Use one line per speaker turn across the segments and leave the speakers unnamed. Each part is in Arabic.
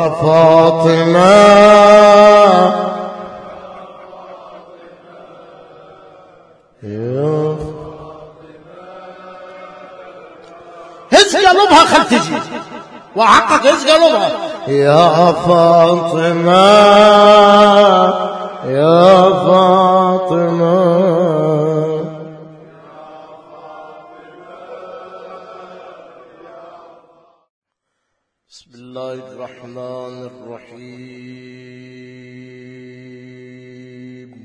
فاطمة هز قلبها خل تجي وحقك هز قلبها يا فاطمة يا فاطمة. بسم الله الرحمن الرحيم.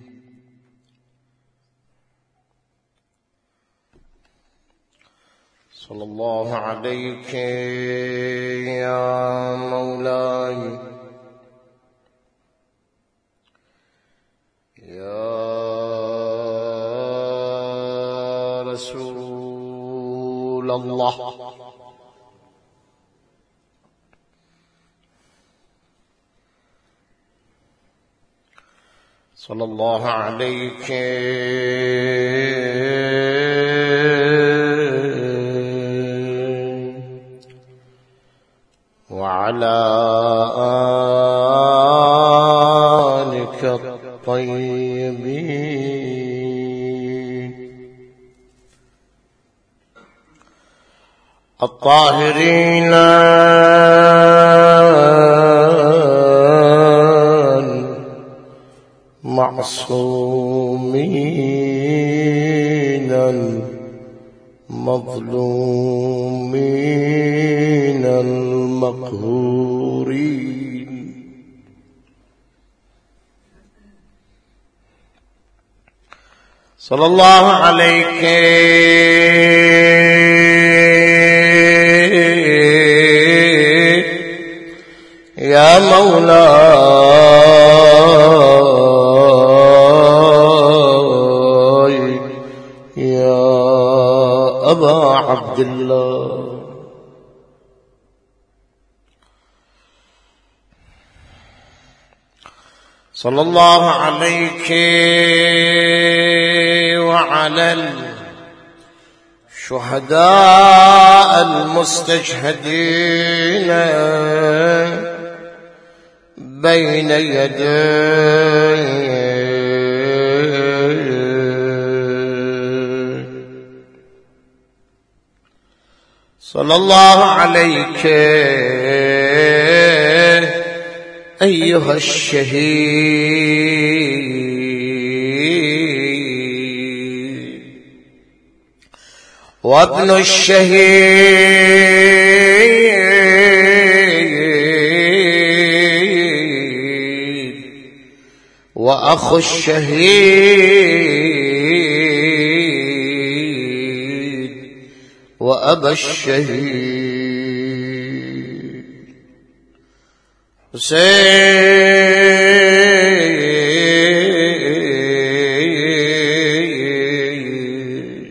صلى الله عليك يا مولاي يا رسول الله. صلى الله عليك وعلى آلك الطيبين الطاهرين المعصومين المظلومين المقهورين. صلى الله عليك يا مولاي يا أبا عبد الله. صلى الله عليك وعلى الشهداء المستشهدين بين يديه. صلى الله عليك أيها الشهيد وابن الشهيد وأخو الشهيد وأبا الشهيد حسين.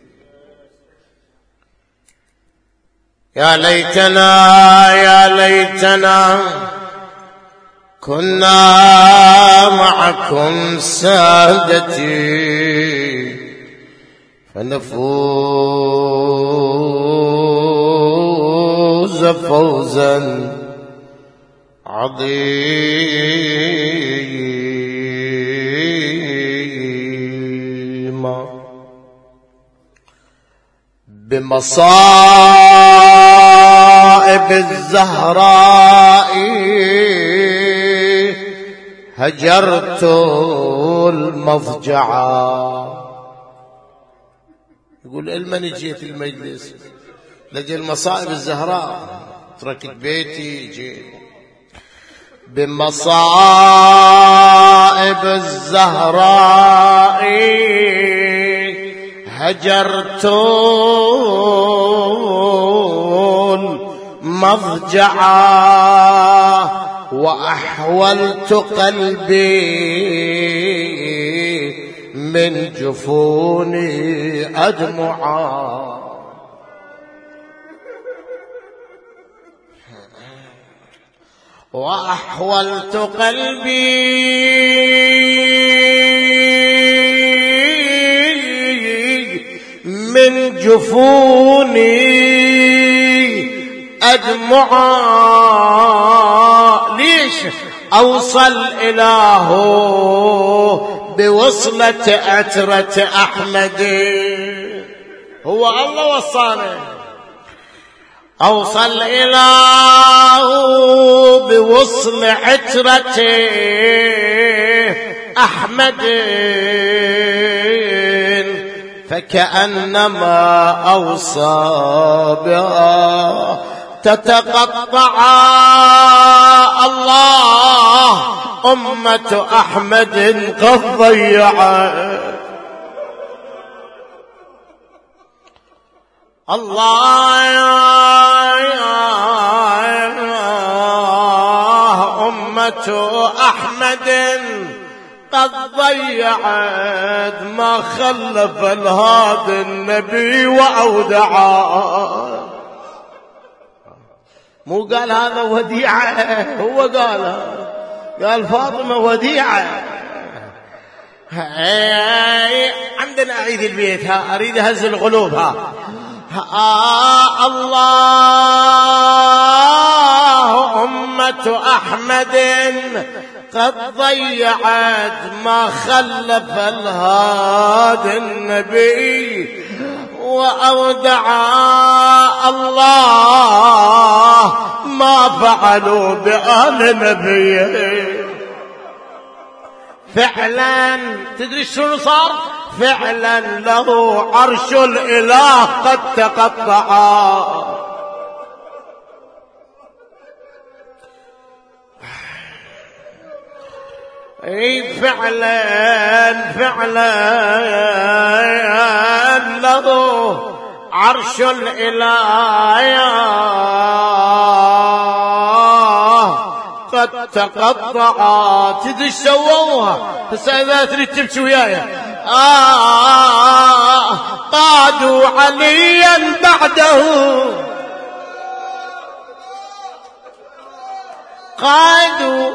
يا ليتنا كنا معكم سادتي فنفوز فوزا عظيما بمصائب الزهراء هجرت المضجعا. يقول المن جيت المجلس لجي المصائب الزهراء تركت بيتي جيت بمصائب الزهراء هجرت المضجعا وأحولت قلبي من جفوني أدمعا. وأحولت قلبي من جفوني أدمعا أوصى الإله بوصلة عترة أحمد. هو الله وصانا. أوصى الإله بوصل عترة أحمد فكأنما أوصى بها تتقطع الله أمة أحمد قد ضيعت. الله أمة أحمد قد ضيعت ما خلف الهادي النبي وأودعا. مو قال هذا وديعة، هو قال فاطمة وديعة. عندنا أعيد البيت، أريد أهز القلوب. الله أمة أحمد قد ضيعت ما خلف الهادي النبي وأودعا. الله ما فعلوا بآل نبيه. فعلا تدري شنو صار؟ فعلا له عرش الإله قد تقطعا. اي فعلا له عرش الإله قد تقطعا. تدري ايش سووها؟ هسه اذا تريد تمشي وياي. قادوا عليا بعده، قادوا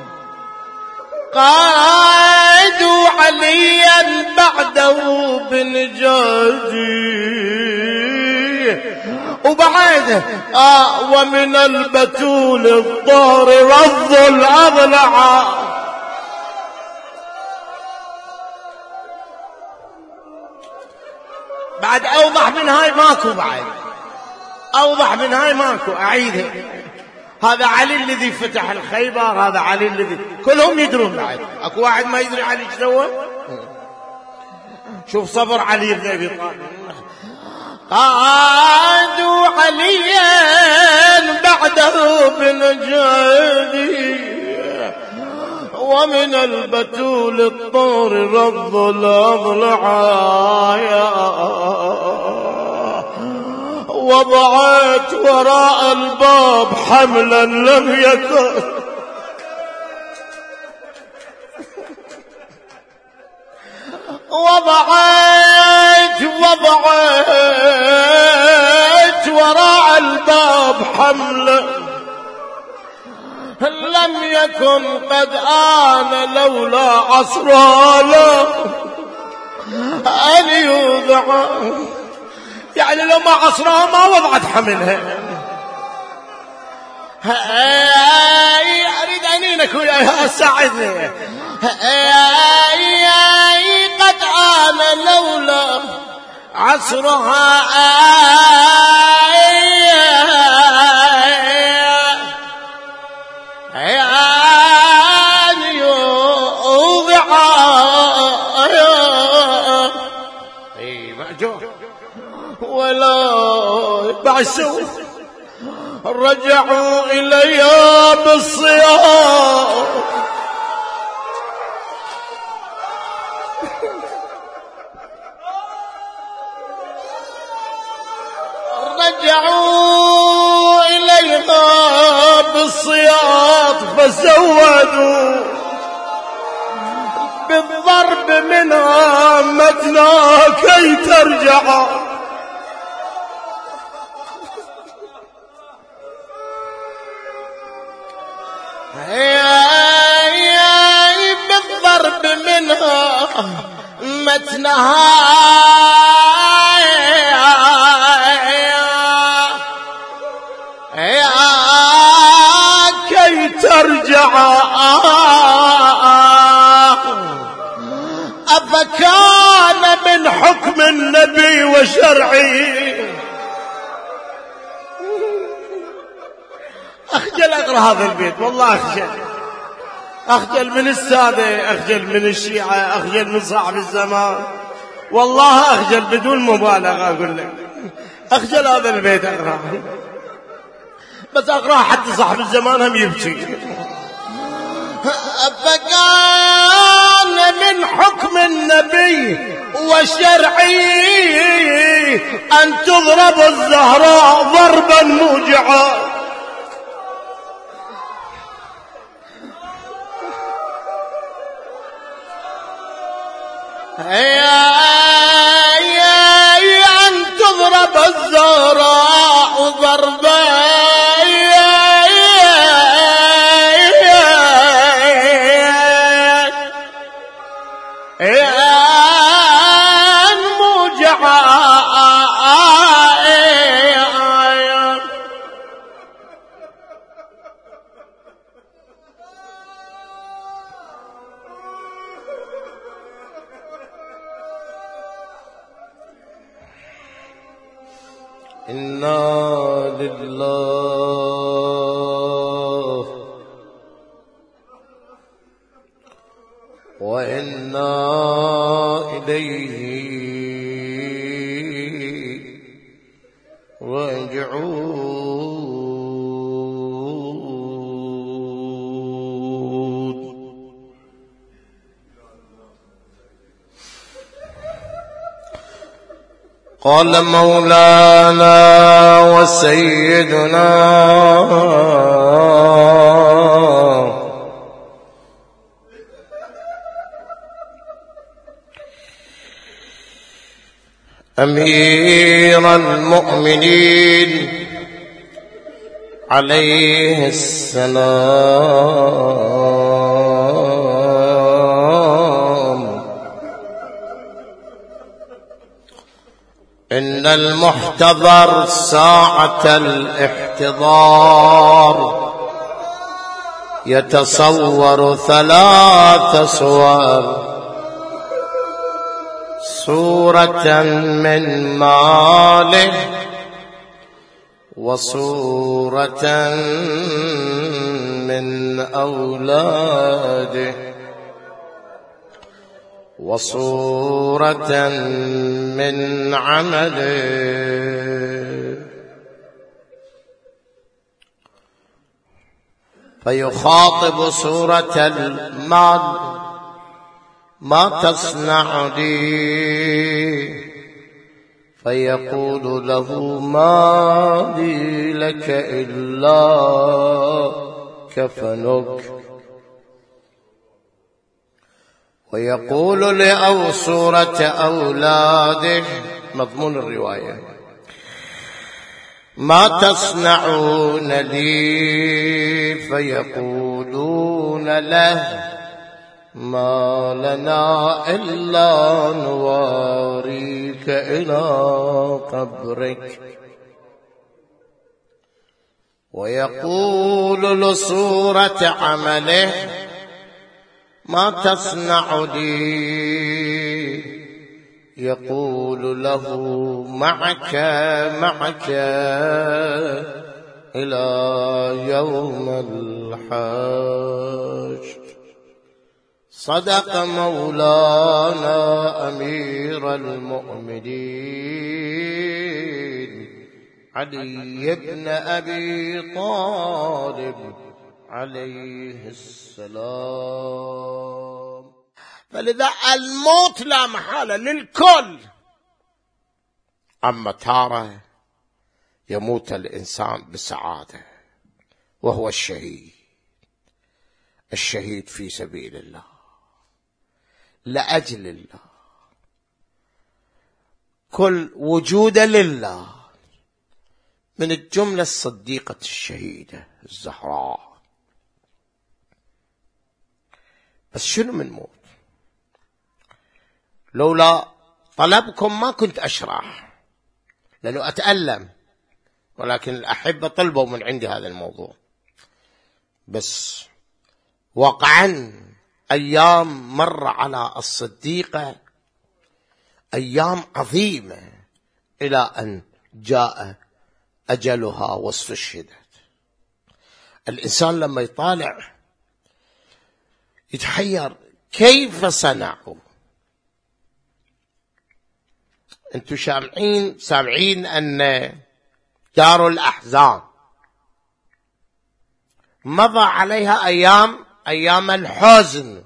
عليا بعده بنجاجي وبعده ومن البتول الطار رض الأضلع. بعد أوضح من هاي ماكو، بعد أوضح من هاي ماكو. أعيدها. هذا علي الذي فتح الخيبر، هذا علي الذي كلهم يدرون. بعد اكو واحد ما يدري علي ايش سوى؟ شوف صبر علي بن ابي طالب. قادوا عليا بعده بنجادي ومن البتول الطور رض الأضلعايا. وضعت وراء الباب حملا لم يكن وضعت وراء الباب حملا لم يكن قد آن لولا عصرانا أن يوضع. يعني لو ما عصرها ما وضعت حملها. أريد أنينك وياها ساعدني. قد آن لولا عصرها أن يوضع. ولا بعثوا رجعوا إلي بالصيام. رجعوا إليها بالصياط فزودوا بالضرب منها متنا كي ترجع. بالضرب منها متنها كي ترجع. وشرعي. أخجل أقرأ هذا البيت، والله أخجل. أخجل من السادة، أخجل من الشيعة، أخجل من صاحب الزمان، والله أخجل بدون مبالغة. أقول لك أخجل هذا البيت أقرأ، بس أقرأ حتى صاحب الزمان هم يبكي. فكان من حكم النبي وشرعي أن تضرب الزهراء ضربا موجعا. أن تضرب الزهراء ضربا موجعا. إنا لله وإنا إليه راجعون. قال مولانا وسيدنا أمير المؤمنين عليه السلام: إن المحتضر ساعة الاحتضار يتصور 3 صور: صورة من ماله، وصورة من أولاده، وصورة من عمله. فيخاطب صورة المال: ما تصنع لي؟ فيقول له: ما لي لك إلا كفنك. ويقول لأو صورة أولاده، مضمون الرواية: ما تصنعون لي؟ فيقولون له: ما لنا إلا نواريك إلى قبرك. ويقول لصورة عمله: ما تصنع لي؟ يقول له: معك إلى يوم الحشر. صدق مولانا أمير المؤمنين علي بن أبي طالب عليه السلام. فلذا الموت لا محالة للكل، أما تارة يموت الإنسان بسعادة، وهو الشهيد في سبيل الله لأجل الله، كل وجود لله، من الجملة الصديقة الشهيدة الزهراء. بس شنو من موت؟ لولا طلبكم ما كنت أشرح، لأنه أتألم، ولكن الأحبة طلبوا من عندي هذا الموضوع. بس واقعا أيام مر على الصديقة، أيام عظيمة إلى أن جاء أجلها واستشهدت. الإنسان لما يطالع يتحير كيف صنعوا. أنتم سامعين أن دار الأحزان مضى عليها أيام الحزن.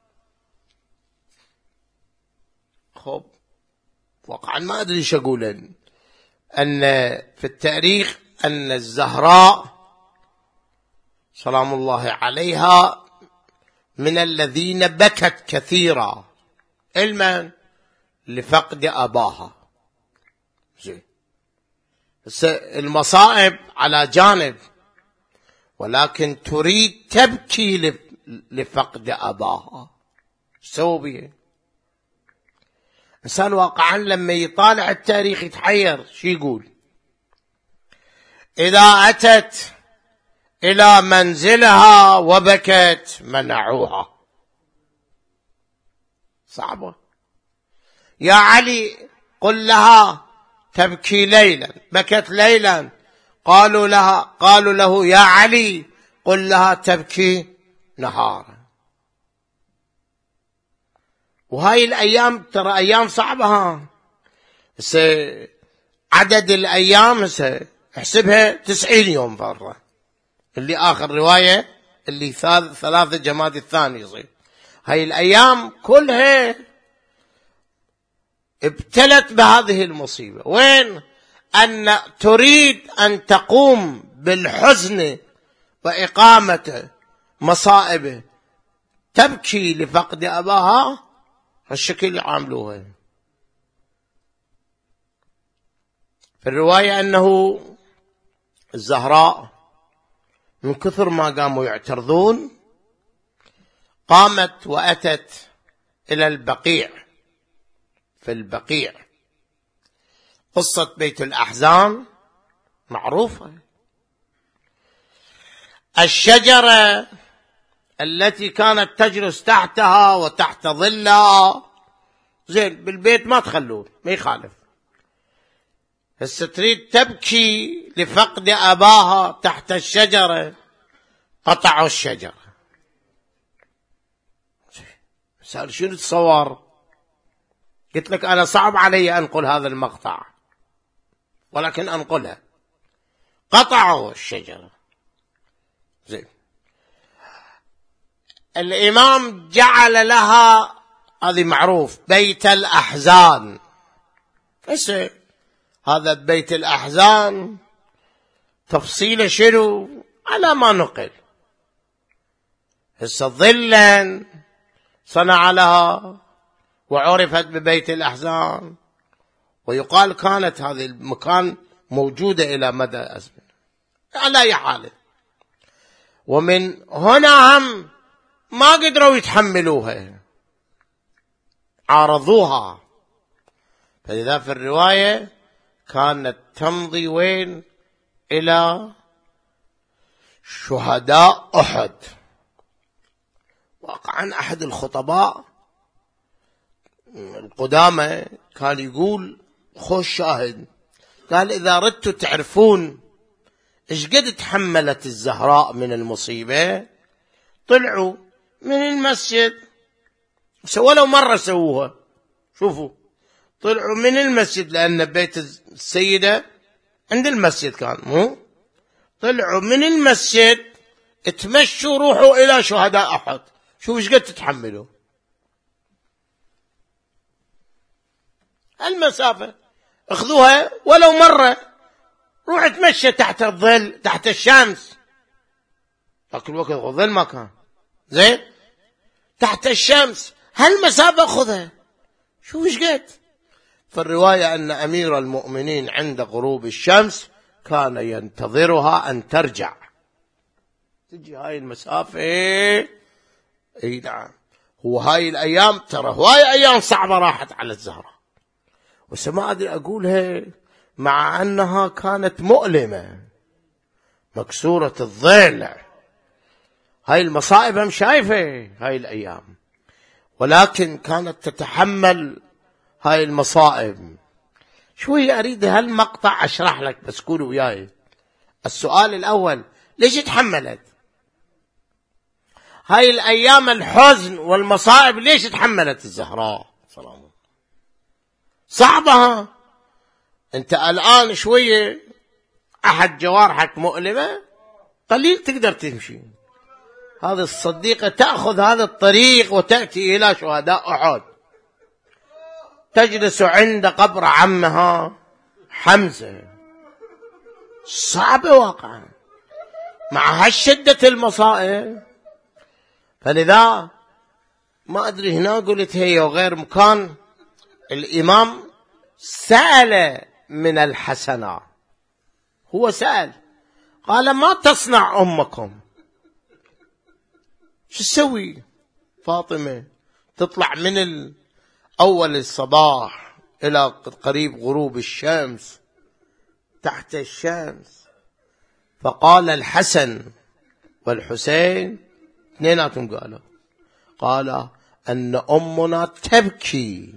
خب واقعا ما أدري ايش أقول، أن في التاريخ أن الزهراء سلام الله عليها من الذين بكت كثيرا علما لفقد أباها. المصائب على جانب، ولكن تريد تبكي لفقد أباها. سووا بيه إنسان واقعا لما يطالع التاريخ يتحير. شو يقول؟ إذا أتت إلى منزلها وبكت منعوها. صعبة. يا علي قل لها تبكي ليلا، بكت ليلا، قالوا له يا علي قل لها تبكي نهارا. وهاي الأيام ترى أيام صعبة. عدد الأيام احسبها 90 يوم برا، اللي آخر رواية اللي 3 جماد الثاني يصير. هاي الأيام كلها ابتلت بهذه المصيبة. وين أن تريد أن تقوم بالحزن وإقامة مصائبه، تبكي لفقد أباها، هالشكل يعاملوها. في الرواية أنه الزهراء من كثر ما قاموا يعترضون قامت وأتت إلى البقيع. في البقيع قصة بيت الأحزان معروفة. الشجرة التي كانت تجلس تحتها وتحت ظلها، زين بالبيت ما تخلون، ما يخالف. هسه تريد تبكي لفقد أباها تحت الشجرة، قطعوا الشجرة. سأل شنو تصور؟ قلت لك أنا صعب علي أنقل هذا المقطع، ولكن أنقلها. قطعوا الشجرة. زين الإمام جعل لها، هذه معروف، بيت الأحزان. ايش هذا بيت الأحزان؟ تفصيله شنو؟ على ما نقل. هسه ظلا صنع لها وعرفت ببيت الأحزان، ويقال كانت هذه المكان موجودة إلى مدى أزمنة على أي حال. ومن هنا هم ما قدروا يتحملوها، عارضوها. فلذا في الرواية كانت تمضي وين؟ إلى شهداء أحد. واقعا أحد الخطباء القدامى كان يقول خوش شاهد، قال إذا ردتوا تعرفون إيش قد تحملت الزهراء من المصيبة، طلعوا من المسجد، ولو مرة سووها. شوفوا، طلعوا من المسجد، لأن بيت السيدة عند المسجد كان، مو طلعوا من المسجد، اتمشوا، روحوا إلى شهداء أحد. شوفوا إيش قد تتحملوا المسافة، اخذوها ولو مرة، روح اتمشى تحت الظل، تحت الشمس. ذاك الوقت الظل ما كان، زين تحت الشمس، هالمسافة خذها. شوف ايش قد. في الرواية أن أمير المؤمنين عند غروب الشمس كان ينتظرها أن ترجع، تجي هاي المسافة. اي نعم. هو هاي الأيام ترى هواي أيام صعبة راحت على الزهراء، بس ما أدري أقولها، مع أنها كانت مؤلمة، مكسورة الضلع. هاي المصائب هم شايفة هاي الأيام، ولكن كانت تتحمل هاي المصائب. شوية أريد هالمقطع أشرح لك، بس قولوا وياي. السؤال الأول، ليش تحملت هاي الأيام الحزن والمصائب؟ ليش تحملت الزهراء سلام الله؟ صعبة. أنت الآن شوية أحد جوارحك مؤلمة قليل تقدر تمشي، هذه الصديقة تأخذ هذا الطريق وتأتي إلى شهداء أحد، تجلس عند قبر عمها حمزة. صعبة واقعا مع هالشدة المصائب. فلذا ما أدري هنا قلت هي وغير مكان الإمام سأل من الحسنات، هو سأل قال ما تصنع أمكم؟ شو تسوي فاطمة؟ تطلع من أول الصباح إلى قريب غروب الشمس تحت الشمس. فقال الحسن والحسين اثنيناتهم قال أن أمنا تبكي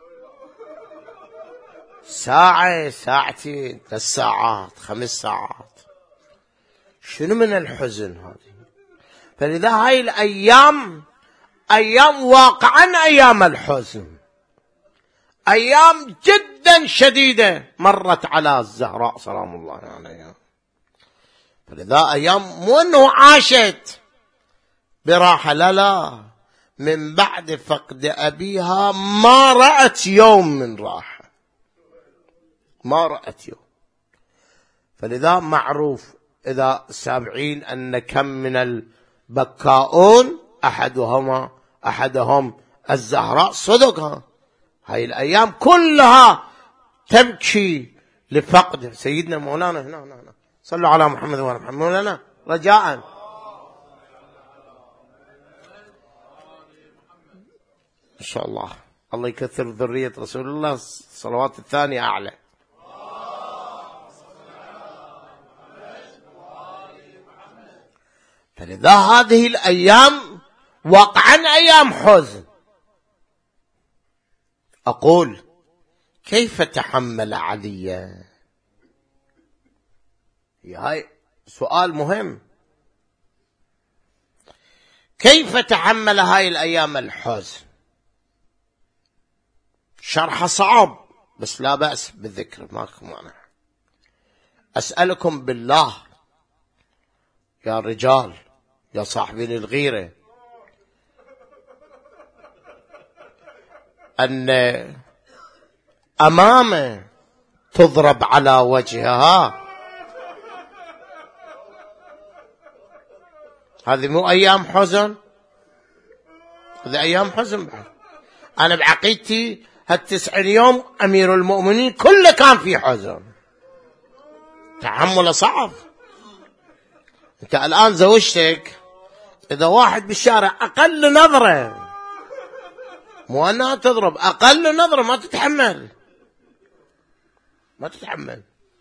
ساعة ساعتين 3 ساعات 5 ساعات. شنو من الحزن هذه؟ فلذا هاي الأيام أيام واقعا أيام الحزن، أيام جدا شديدة مرت على الزهراء سلام الله عليها. فلذا أيام مو أنه عاشت براحة، لا، من بعد فقد أبيها ما رأت يوم من راحة، ما رأت يوم. فلذا معروف إذا سامعين أن كم من البكاؤون أحدهم الزهراء، صدقها هاي الأيام كلها تبكي لفقد سيدنا مولانا. هنا صلوا على محمد وعلى محمد. مولانا رجاء إن شاء الله الله يكثر ذرية رسول الله، صلوات الثانية أعلى. فلذا هذه الأيام واقعا أيام حزن. أقول كيف تحمل علي؟ هاي سؤال مهم. كيف تحمل هاي الأيام الحزن؟ شرح صعب بس لا بأس بالذكر، ماكو مانع. أسألكم بالله يا رجال يا صاحبين الغيرة أن أمامه تضرب على وجهها، هذه مو أيام حزن؟ هذه أيام حزن بعد. أنا بعقيدتي ها90 يوم أمير المؤمنين كله كان في حزن، تحمله صعب. أنت الآن زوجتك إذا واحد بالشارع أقل نظرة، مو أنها تضرب، أقل نظرة ما تتحمل.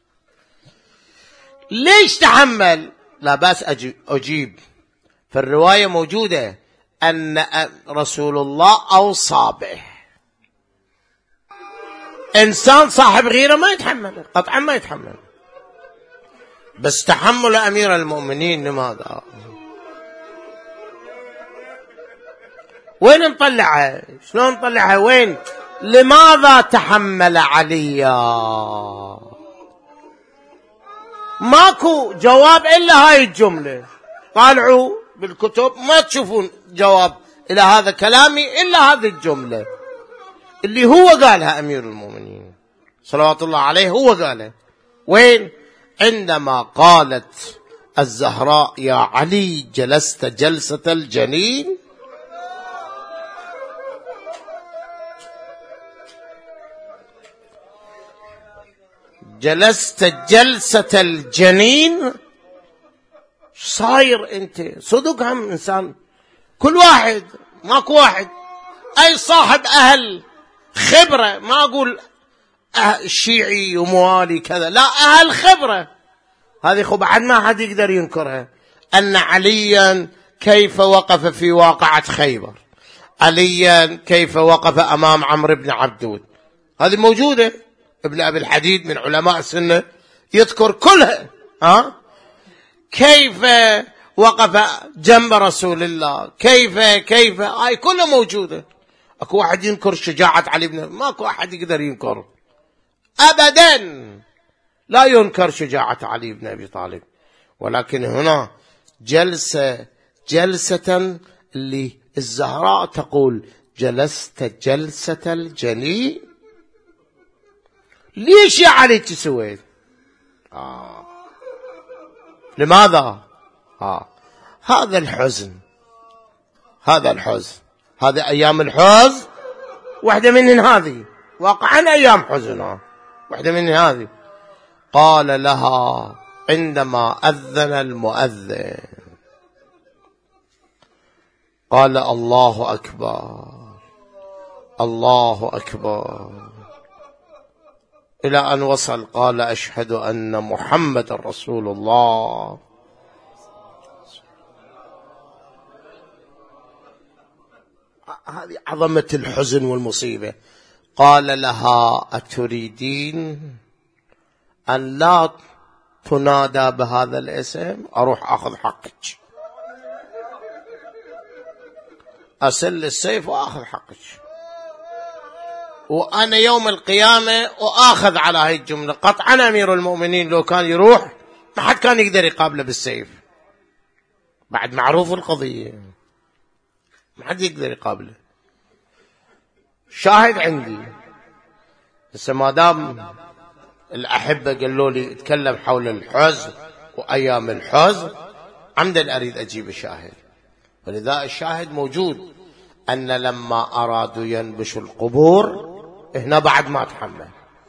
ليش تحمل؟ لا بأس أجيب. في الرواية موجودة أن رسول الله أوصى به. إنسان صاحب غيرة ما يتحمل، قطعا ما يتحمل، بس تحمل أمير المؤمنين لماذا؟ وين نطلعها؟ شلون نطلعها؟ وين؟ لماذا تحمل عليا؟ ماكو جواب إلا هاي الجملة. طالعوا بالكتب ما تشوفون جواب إلى هذا كلامي إلا هذه الجملة اللي هو قالها أمير المؤمنين صلوات الله عليه، هو قالها. وين؟ عندما قالت الزهراء يا علي جلست جلسة الجنين، جلست جلسة الجنين. صاير انت صدق هم انسان، كل واحد، ماكو واحد، اي صاحب اهل خبرة، ما اقول شيعي وموالي كذا، لا، اهل خبرة، هذه خب بعد ما حد يقدر ينكرها. ان عليا كيف وقف في واقعة خيبر، عليا كيف وقف امام عمرو بن عبدود، هذه موجودة ابن أبي الحديد من علماء السنة يذكر كلها. كيف وقف جنب رسول الله، كيف هاي كلها موجودة. اكو واحد ينكر شجاعة علي بن، ماكو احد يقدر ينكر ابدا، لا ينكر شجاعة علي بن ابي طالب. ولكن هنا جلسة اللي الزهراء تقول جلست جلسة الجنين. ليش يا علي تسويت؟ لماذا؟ هذا الحزن، هذه أيام الحزن، واحدة منهن هذه، واقعا أيام حزن، واحدة منهن هذه. قال لها عندما أذن المؤذن، قال الله أكبر الله أكبر، إلى أن وصل قال أشهد أن محمد رسول الله. هذه عظمة الحزن والمصيبة. قال لها أتريدين أن لا تنادى بهذا الاسم؟ أروح أخذ حقك، أسل السيف وأخذ حقك، وأنا يوم القيامة وآخذ على هاي الجملة. قطعا أمير المؤمنين لو كان يروح ما حد كان يقدر يقابله بالسيف، بعد معروف القضية، ما حد يقدر يقابله. شاهد عندي هسه ما دام الأحبة قالوا لي اتكلم حول الحزن وأيام الحزن، عمدا أريد أجيب الشاهد، ولذا الشاهد موجود أن لما أرادوا ينبشوا القبور هنا بعد ما تحمل،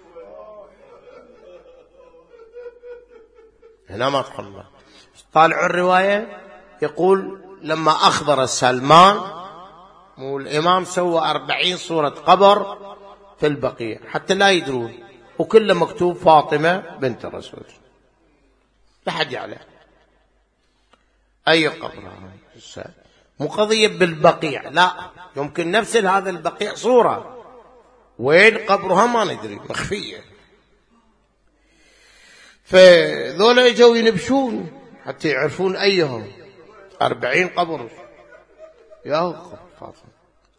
هنا ما تحمل. طالعوا الرواية يقول لما أخبر سلمان والإمام سوى 40 صورة قبر في البقيع حتى لا يدرون، وكله مكتوب فاطمة بنت الرسول، لا حد يعلم أي قبر. مو قضية بالبقيع، لا، يمكن نفس هذا البقيع صورة وين قبرها ما ندري، مخفية. فذولا اجوا ينبشون حتى يعرفون أيهم 40 قبر يا قبر فاطمة.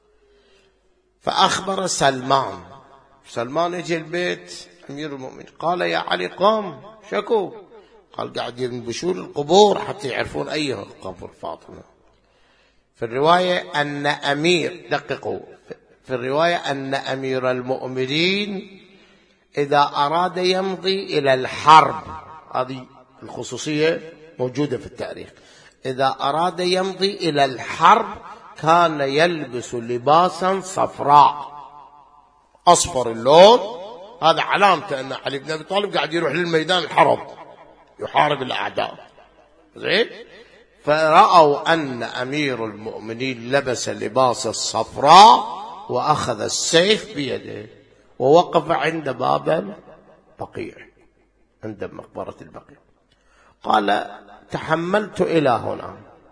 فأخبر سلمان اجى البيت أمير المؤمنين، قال يا علي قام، شكو؟ قال قاعد ينبشون القبور حتى يعرفون أيهم قبر فاطمة. في الرواية أن دققوا، في الرواية أن أمير المؤمنين إذا أراد يمضي إلى الحرب، هذه الخصوصية موجودة في التاريخ، إذا أراد يمضي إلى الحرب كان يلبس لباسا صفراء، أصفر اللون، هذا علامته أن علي بن أبي طالب قاعد يروح للميدان الحرب يحارب الأعداء. زين؟ فرأوا أن أمير المؤمنين لبس لباس الصفراء وأخذ السيف بيده ووقف عند باب البقيع، عند مقبرة البقيع. قال تحملت إلى هنا،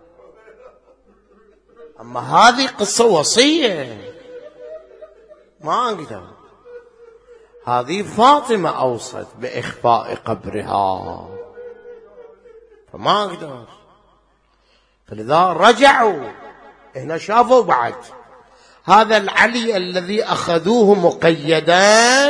أما هذه قصة وصية ما أقدر، هذه فاطمة أوصت بإخفاء قبرها فما أقدر. فلذا رجعوا هنا شافوا بعد هذا العلي الذي أخذوه مقيدا،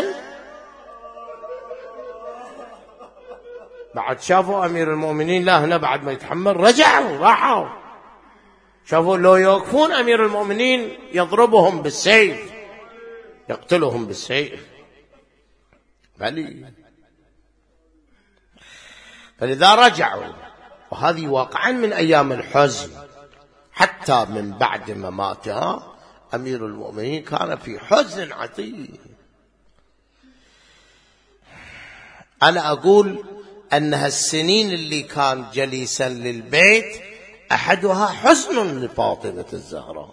بعد شافوا أمير المؤمنين لا هنا بعد ما يتحمل، رجعوا راحوا شافوا لو يوقفون أمير المؤمنين يضربهم بالسيف يقتلهم بالسيف. فلذا رجعوا، وهذه واقعا من أيام الحزن، حتى من بعد مماتها أمير المؤمنين كان في حزن عظيم. أنا أقول أنها السنين اللي كان جليسا للبيت أحدها حزن لفاطمة الزهراء،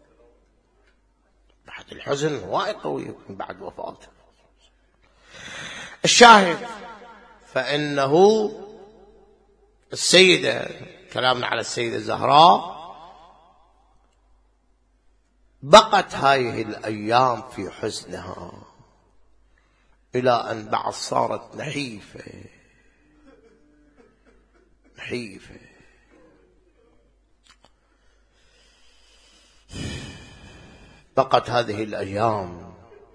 بعد الحزن وايد قوي من بعد وفاته. الشاهد فإنه السيدة، كلامنا على السيدة الزهراء، بقت هذه الأيام في حزنها إلى أن بعد صارت نحيفة نحيفة. بقت هذه الأيام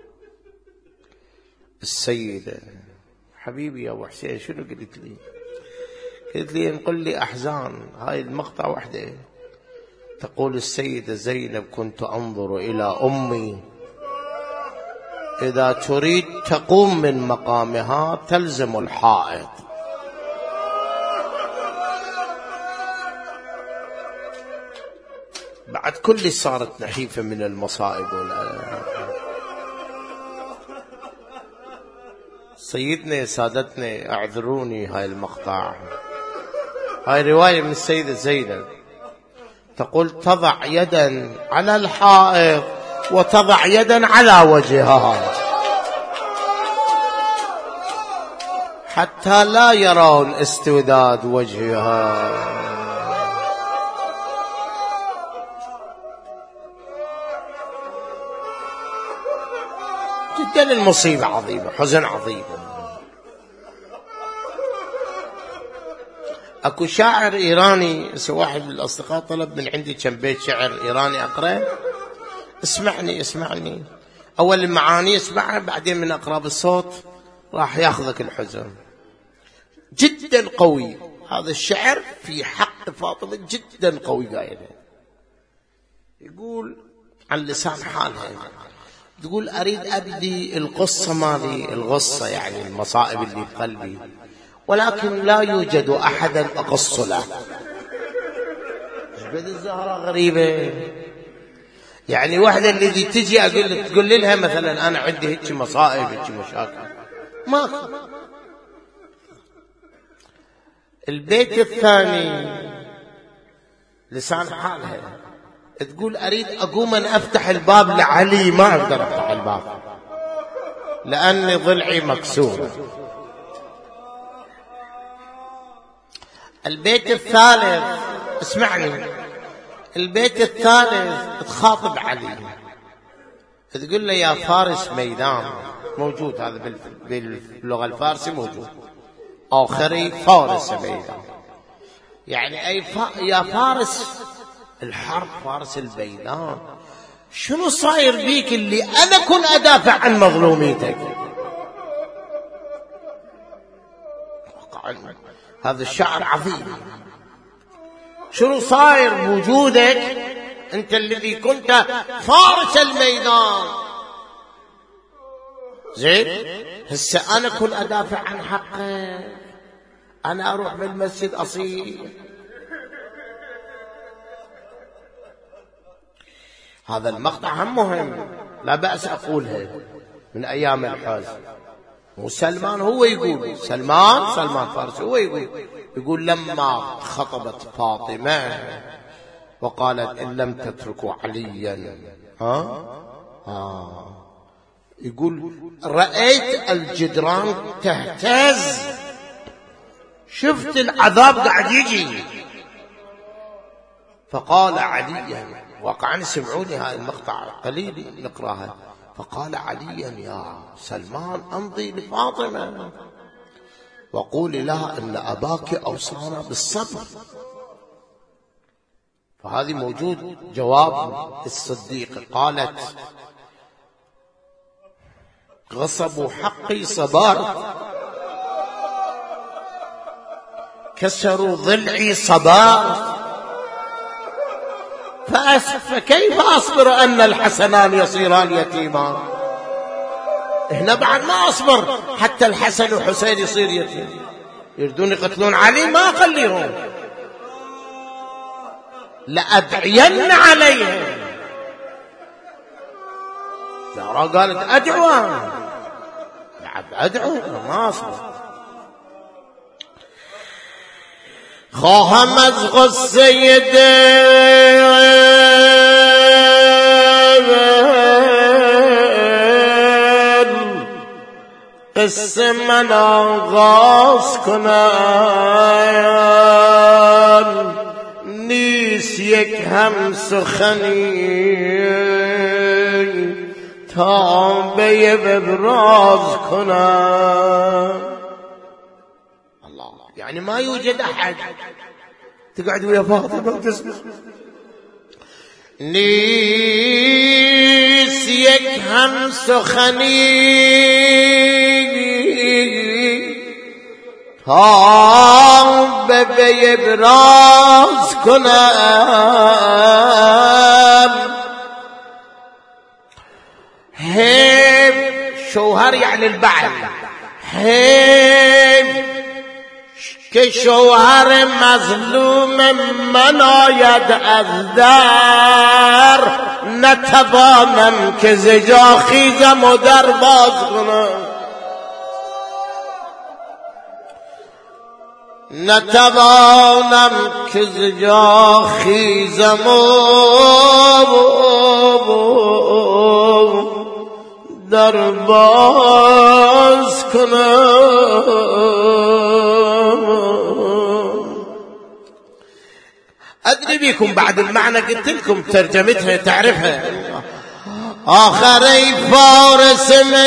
السيدة. حبيبي يا أبو حسين شنو قلت لي؟ قلت لي نقول لي أحزان. هاي المقطع وحده تقول السيدة زينب: كنت أنظر إلى أمي إذا تريد تقوم من مقامها تلزم الحائط. بعد كل صارت نحيفة من المصائب سيدنا سادتنا اعذروني. هاي المقطع هاي رواية من السيدة زينب تقول: تضع يدا على الحائط وتضع يدا على وجهها حتى لا يرون استوداد وجهها. جدا المصيبة عظيمة، حزن عظيم. اكو شاعر ايراني، واحد من الاصدقاء طلب من عندي كم بيت شعر ايراني اقرا. اسمعني اول المعاني اسمعها، بعدين من اقرا بالصوت راح ياخذك الحزن. جدا قوي هذا الشعر في حق فاطمة، جدا قوي قايله. يقول عن لسان حالها، تقول: أريد أبدي القصة مالي، الغصة يعني المصائب اللي في قلبي، ولكن لا يوجد أحدا أقص له. جبد الزهرة غريبة، يعني واحدة الذي تجي تقول لها مثلا أنا عندي هيك مصائب هيك مشاكل، ماكو. البيت الثاني لسان حالها تقول: أريد أقوم أن أفتح الباب لعلي، ما أقدر أفتح الباب لأني ضلعي مكسور. البيت الثالث اسمعني، البيت الثالث تخاطب علي تقول له: يا فارس ميدان. موجود هذا باللغة الفارسية موجود، آخري فارس ميدان، يعني أي يا فارس الحرب، فارس الميدان. شنو صاير بيك اللي أنا كن أدافع عن مظلوميتك؟ هذا الشعر عظيم. شنو صاير بوجودك أنت الذي كنت فارس الميدان؟ زين، هسه أنا كن أدافع عن حقك، أنا أروح بالمسجد أصيح. هذا المقطع هم مهم، لا بأس أقولها، من أيام الحزن. وسلمان هو يقول، سلمان فارسي هو يقول لما خطبت فاطمة وقالت: إن لم تتركوا عليا يقول: رأيت الجدران تهتز، شفت العذاب قاعد يجي. فقال عليا، واقعا سمعوني هاي المقطع قليل نقراها، فقال عليا: يا سلمان امضي لفاطمة وقولي لها ان اباك اوصانا بالصبر. فهذه موجود جواب الصديق. قالت: غصبوا حقي صبرت، كسروا ضلعي صبرت، فكيف أصبر أن الحسنان يصيران يتيمان؟ إحنا بعد ما أصبر حتى الحسن وحسين يصير يتيم. يردون يقتلون علي، ما أخليهم، لأدعين عليهم. زهراء قالت: أدعو، بعد أدعو، ما أصبر. خوها مزغ السيد قسم منا غاز کنن نیست یک هم سخنی تابه ببراز کنم. الله، يعني ما يوجد أحد تقعد ويا فاطمة وتسمع نیست هم سخنی تا به ابراز کنم. هیب شوهر یعنی البعل، هیب که شوهر مظلوم من آید از در، نتوانم که ز جا خیزم و در باز کنم. نتوانم که ز جا خیزم و در باز کنم. أدري بيكم بعد المعنى قلت لكم ترجمتها تعرفها. آخری فارس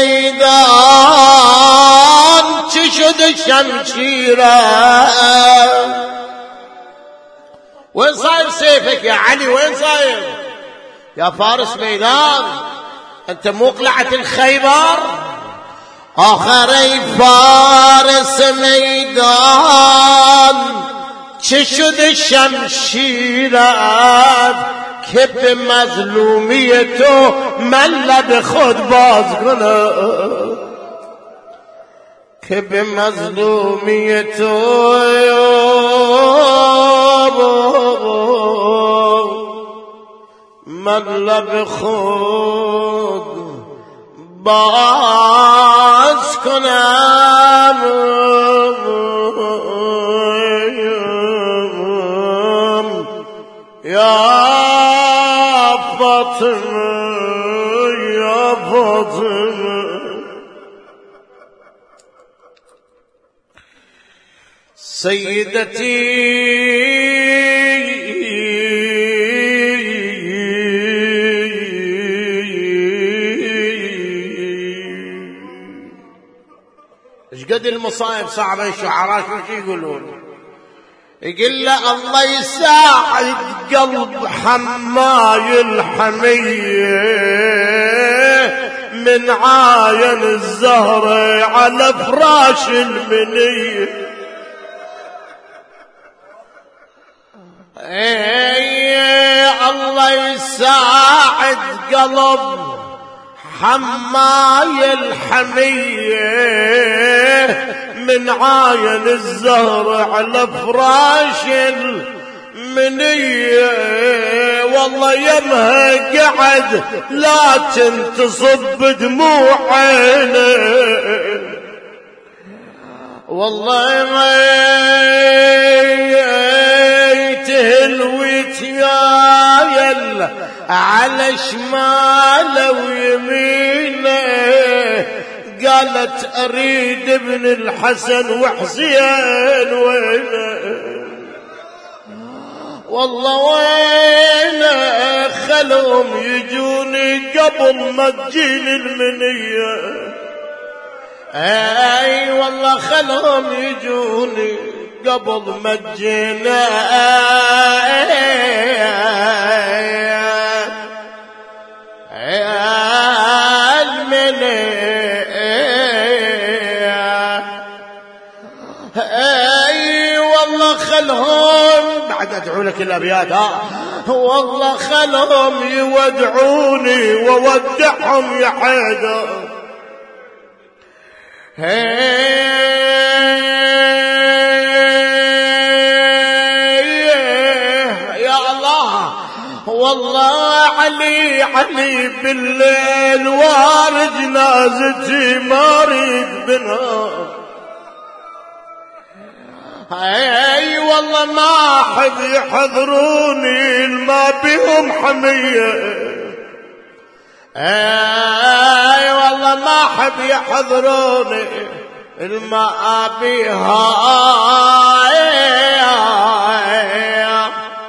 میدان چه شد شمشیره. وين صاير سيفك يا علي؟ وين صاير يا فارس ميدان؟ أنت مو قلعة الخيبر؟ آخری فارس میدان چه شد شمشیرت که به مظلومی تو من لب خود باز کنم. که به مظلومی تو من لب خود باز کنم. یا فاطمه یا فاطمه سیدتی ايش قد المصايب صعبه. الشعراء شو يقولون؟ يقول له الله يساعد قلب حماي الحمية من عاين الزهرة على فراش المنية. الله يساعد قلب حماي الحمية من عاين الزهر على فراش المنية. والله يمها قعد لكن تصب دموع عينه. والله ما تهلويت يا على شماله ويمينه. قالت أريد ابن الحسن وحسين وينه؟ والله وينه؟ خلهم يجوني قبل ما تجيني المنية. اي والله خلهم يجوني قبل ما تجينا المنية. اي والله خلهم بعد ادعو لك الابيات. والله خلهم يودعوني وودعهم يا حيدر. يا الله والله علي علي بالليل وارد جنازتي ما اريد بنهار. اي والله ما احب يحضروني ما بهم حميه. اي والله ما احب يحضروني الماء بها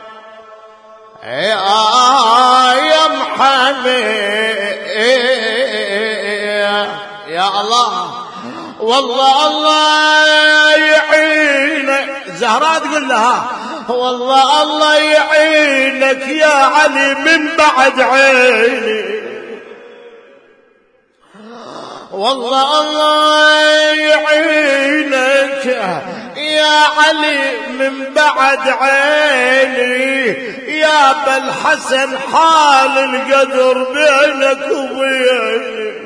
يا محمد. الله والله الله يعينك. زهراء تقول لها والله الله يعينك يا علي من بعد عيني، والله الله يعينك يا علي من بعد عيني، يا بالحسن حال القدر بينك وبيني.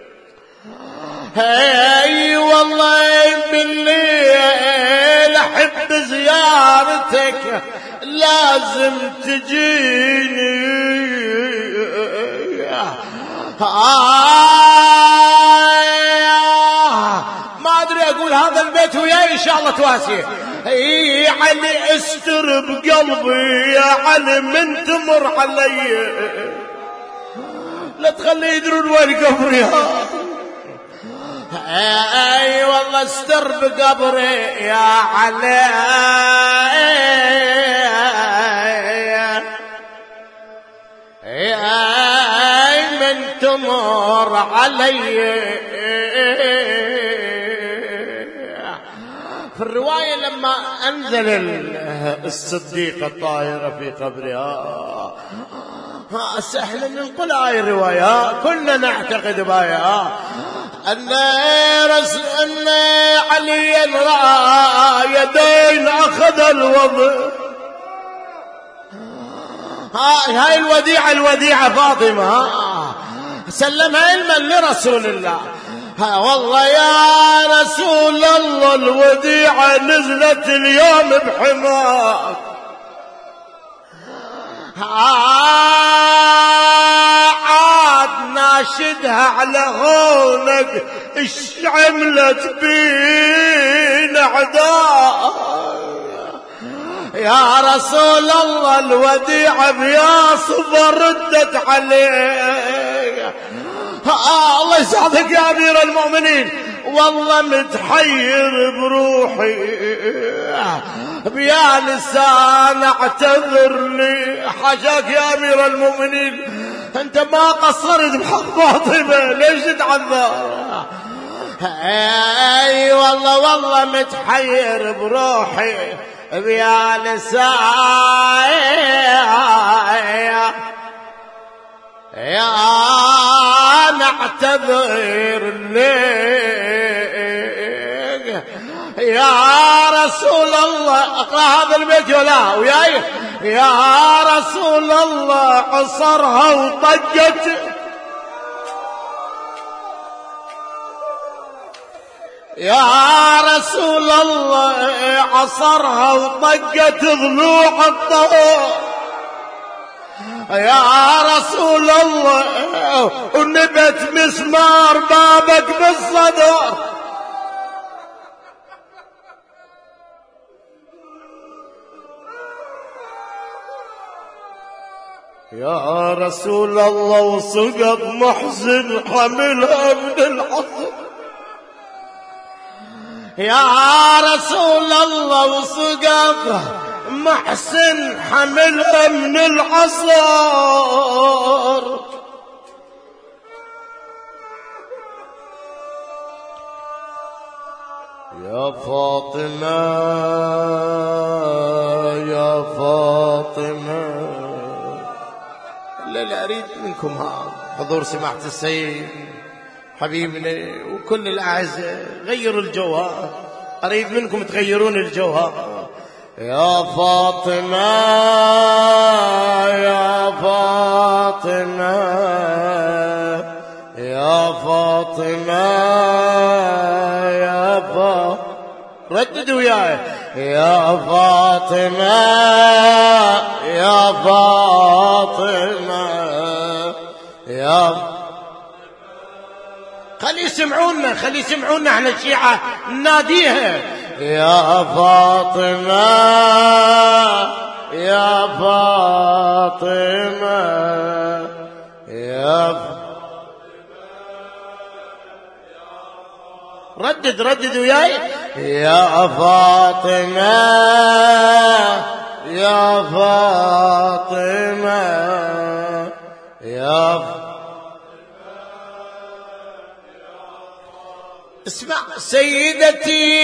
هاي والله بالليل احب زيارتك لازم تجيني. ما ادري اقول هذا البيت وياي ان شاء الله تواسيه. يا علي استر بقلبي يا علي من تمر علي، لا تخلي يدرون وين قبري. اي والله استر بقبري يا علي من تمر علي. في الرواية لما أنزل الصديقة الطاهرة في قبرها، سهل ننقل هاي الرواية، كنا نعتقد بها أن عليا رأى يدين أخذ الوضع. هاي الوديعة فاطمة سلمها علما لرسول الله. والله يا رسول الله الوديعة نزلت اليوم بحماك، عاد ناشدها على هونك ايش عملت بينا عداء. يا رسول الله الوديعة بيا صبر ردت عليك. الله يسعدك يا أمير المؤمنين، والله متحير بروحي بيا لسان اعتذر لي. حاجاك يا أمير المؤمنين، انت ما قصرت بحق فاطمة، ليش تعذر؟ اي والله متحير بروحي بيا لسان يا نعتذر لك يا رسول الله. اقرأ هذا البيت ولا وياي. يا رسول الله عصرها وطقت، يا رسول الله عصرها وطقت ضلوع الطهور. يا رسول الله ونبت مسمار بابك بالصدر. يا رسول الله وسقط محزن حملها من الحصر. يا رسول الله وسقط محسن حملها من العصر. يا فاطمة يا فاطمة، لا أريد منكم هذا حضور سماحة السيد حبيبنا وكل الأعزاء، غيروا الجو، أريد منكم تغيرون الجو. يا فاطمة يا فاطمة يا فاطمة يا فاطمة، رددوا وياي. يا فاطمة يا فاطمة يا، خلي يسمعونا احنا الشيعة نناديها. يا فاطمة يا فاطمة يا ردد وياي. يا فاطمة يا فاطمة يا اسمع. سيدتي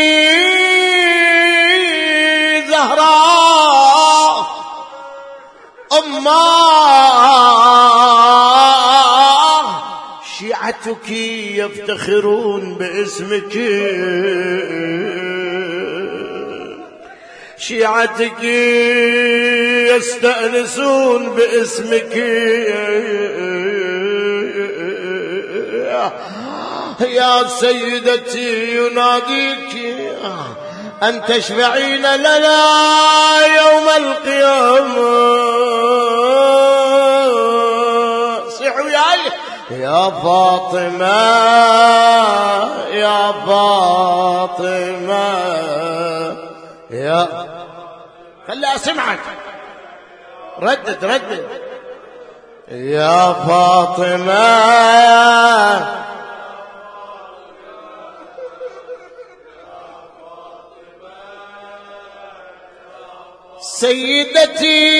زهراء أماه، شيعتك يفتخرون باسمك، شيعتك يستأنسون باسمك، يا سيدتي يناديك أن تشفعين لنا يوم القيامة. صيحوا يا فاطمة يا فاطمة يا، خلي أسمعك، ردد يا فاطمة سيدتي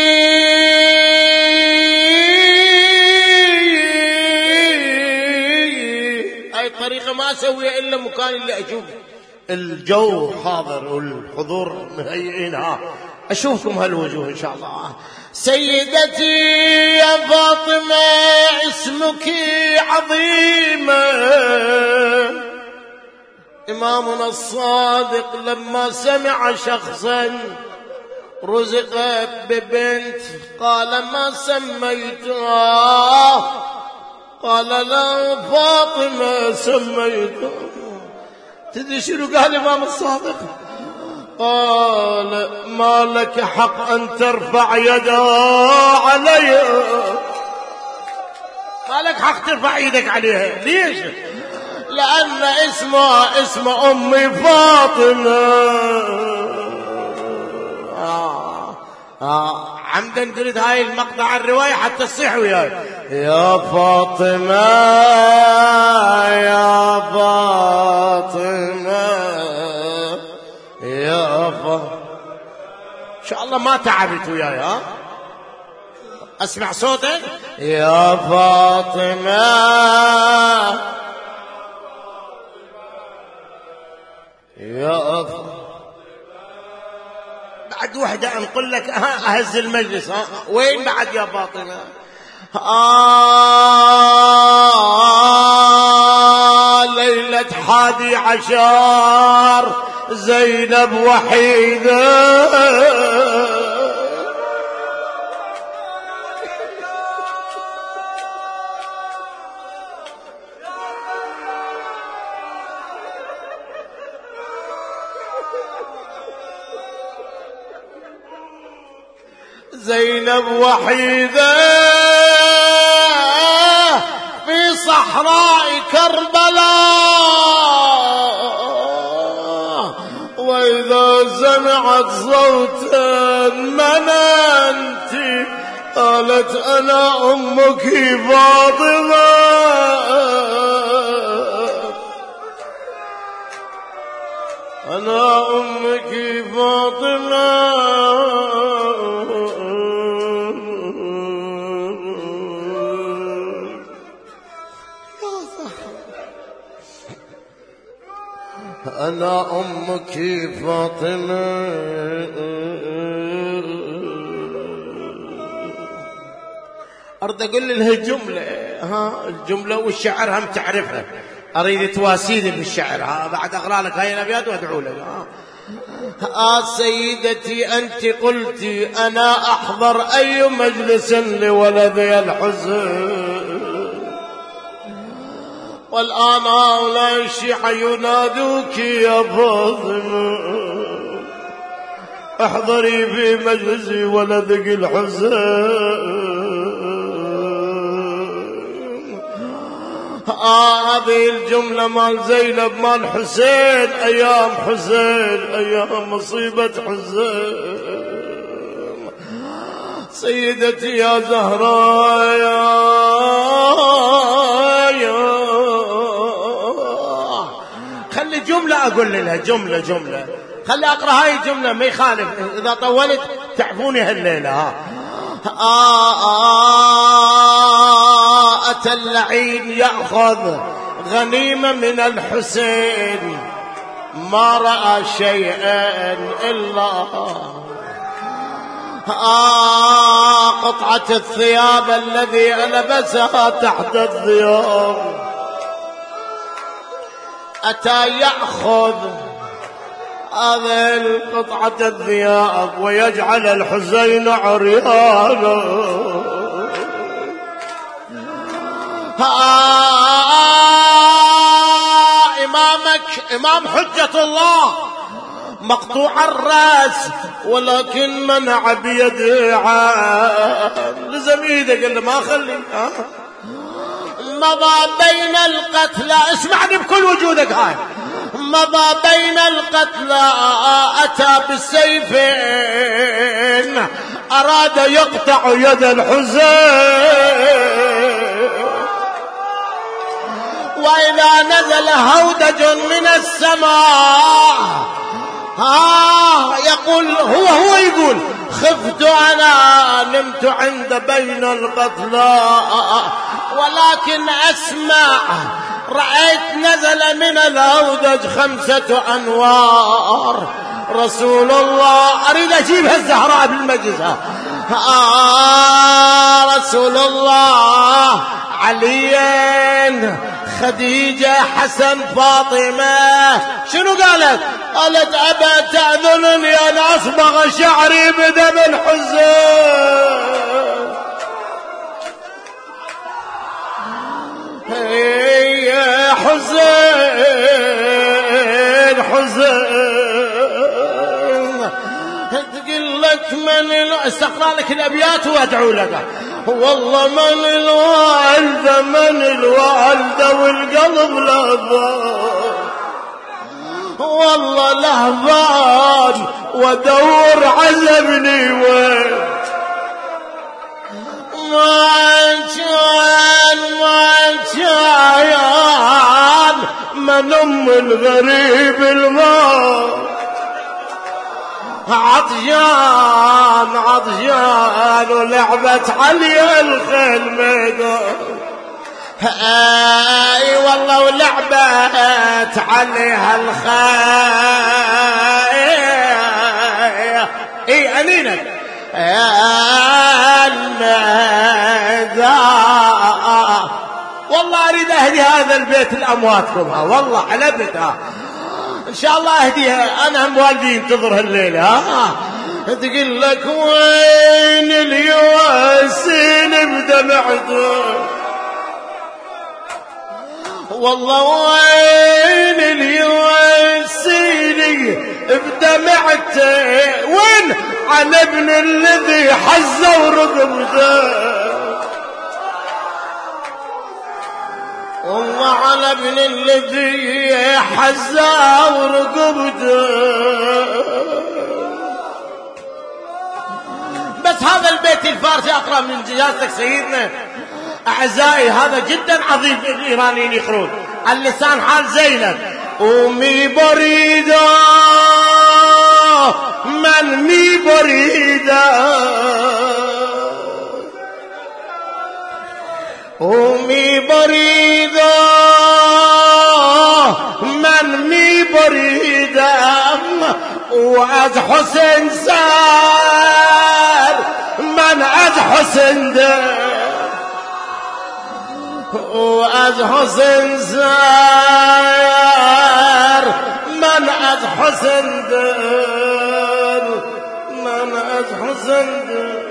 هاي طريقة ما أسويها إلا مكان اللي أشوف الجو حاضر والحضور مهيئينها، أشوفكم هالوجوه إن شاء الله. سيدتي يا فاطمة اسمك عظيمة، إمامنا الصادق لما سمع شخصا رزق ببنت قال ما سميتها؟ قال لا فاطمة سميتها. تدري شنو قال الإمام الصادق؟ قال ما لك حق أن ترفع يدها عليها، ما لك حق ترفع يدك عليها. ليش؟ لأن اسمها اسم أمي فاطمة. عمدا تريد هاي المقطع الرواية حتى تصيح وياي. يا فاطمة يا فاطمة يا فاطمة. إن شاء الله ما تعبت وياي. ها أسمع صوتك. يا فاطمة يا فاطمة. بعد وحدة أنقل لك أهز المجلس. وين بعد يا فاطمة؟ ليلة 11 زينب وحيدة، زينب وحيدة في صحراء كربلاء، وإذا سمعت صوتا من أنت؟ قالت أنا أمك فاطمة. أنا أمك فاطمة. أنا أمك فاطمة. أريد أقول لها جملة، الجملة والشعر هم تعرفها، أريد تواسيني بالشعر. بعد أقرأ لك هاي الأبيات وأدعو لك. سيدتي أنت قلت أنا أحضر أي مجلس لولدي الحزن، والآن هؤلاء الشيعة ينادوك يا فاطمة احضري في مجلس ولدك الحزين. هذه الجملة مال زينب مال حسين، أيام حسين، أيام مصيبة حسين. سيدتي يا زهراء يا خلي جملة أقول لها، جملة خلي أقرأ هاي الجملة ما يخالف، إذا طولت تعفوني هالليلة. أتى اللعين يأخذ غنيمة من الحسين ما رأى شيئا إلا قطعة الثياب الذي لبسها تحت الثياب. أتى يأخذ هذه قطعة الثياب ويجعل الحسين عريانا. إمامك إمام حجة الله مقطوع الرأس ولكن منع بيده لزم ايده قال له ما خلي. مضى بين القتلى، اسمعني بكل وجودك هاي، مضى بين القتلى أتى بالسيفين أراد يقطع يد الحسين. وإذا نزل هودج من السماء يقول هو يقول خفت أنا نمت عند بين القتلى ولكن أسمع رأيت نزل من الهودج 5 أنوار. رسول الله أريد أجيبها الزهراء بالمجلس. رسول الله علي خديجة حسن فاطمة شنو قالت؟ قالت أبا تأذنني أن أصبغ شعري بدم الحسين. يا حسين حسين تقول لك من استقرأ لك الأبيات وأدعو لك. والله من الوالدة والقلب لهفان، والله لهفان وادور عذبني وين ما كان من أم الغريب الموت. عطشان ولعبت علي الخيل ميدان. اي والله ولعبت عليها الخيل. اي انينك الميدان. والله اريد اهدي هذا البيت لامواتكم والله علبتها ان شاء الله اهديها. انا هم والدي ينتظر الليله. تقول لك وين اليواسين بدمعته، والله وين اليواسين بدمعته، وين عن ابن الذي حز ورقبته، والله على ابن الذي حزا ورقبته. بس هذا البيت الفارسي أقرأ من جهازك سيدنا. أعزائي هذا جدا عظيم الإيرانيين يقرون اللسان حال زينب. أمي بريدة من مي بريدة، أمي بريدة من مي بريدة، وعز حسن سار من عز حسن ده، وعز حسن سار من عز حسن ده، من عز حسن ده.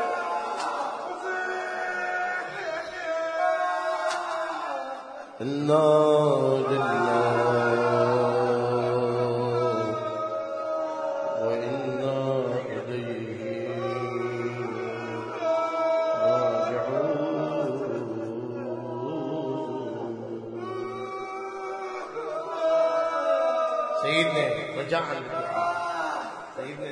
إنا لله وإنا إليه راجعون. سيدنا رجاء سيدنا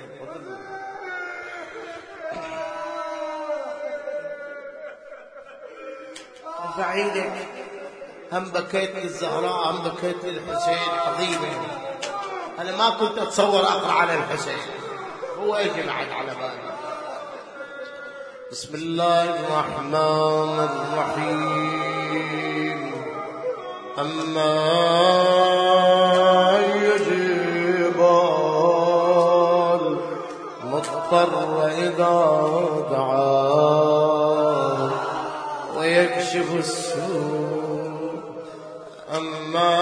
ارفع ايدك. هم بكيت للزهراء هم بكيت للحسين عظيمة. أنا ما كنت أتصور أقرأ على الحسين، هو يجي بعد على بالي. بسم الله الرحمن الرحيم. أما يجيب المضطر إذا دعاه ويكشف السوء. أما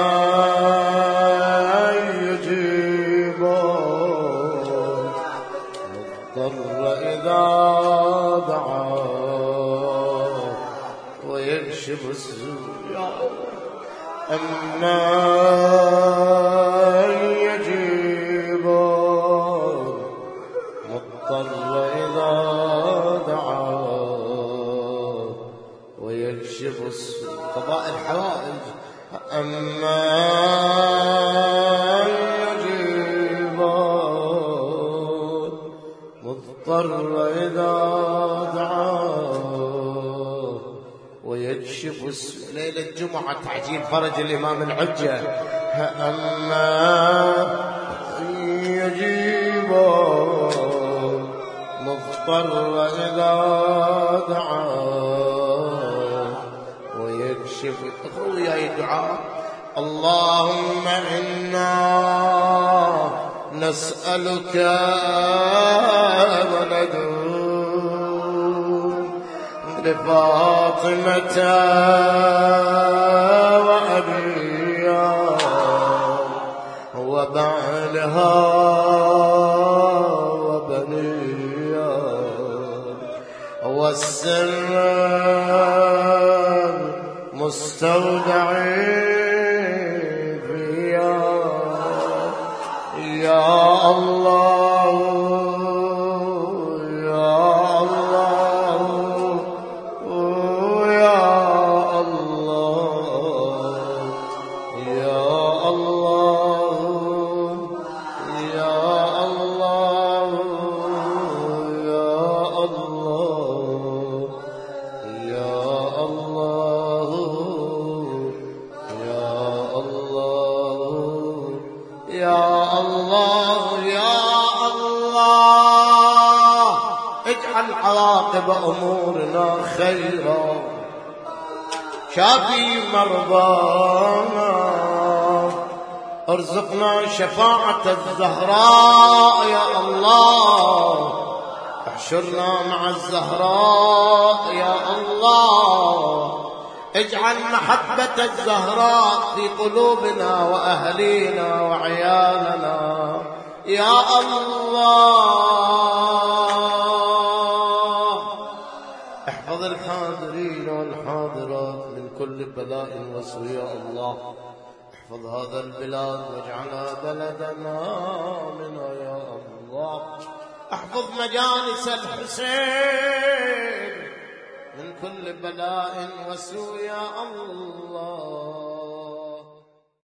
يجيب المضطر إذا دعاه ويكشف السوء. أما يجيب المضطر إذا دعاه ويكشف السوء. قضاء الحوائج. أما يجيب المضطر إذا دعاه ويكشف السوء. ليلة الجمعة تعجيل فرج الإمام الحجة. أما يجيب مضطر إذا دعاه ويكشف. اقرأوا يا الدعاء. اللهم إنا نسألك وندعو لفاطمة وأبيها وبعلها وبنيها والسر مستودعين فيها يا الله يا الله يا الله يا الله يا الله يا الله يا الله يا الله يا الله يا الله. اجعل عواقب أمورنا خيرا. شافي مرضانا. ارزقنا شفاعة الزهراء يا الله. احشرنا مع الزهراء يا الله. اجعل محبة الزهراء في قلوبنا وأهلينا وعيالنا يا الله. احفظ الحاضرين والحاضرات من كل بلاء وسوء يا الله. احفظ هذا البلاد واجعلها بلدنا آمنا يا الله. احفظ مجالس الحسين من كل بلاء وسوء يا الله.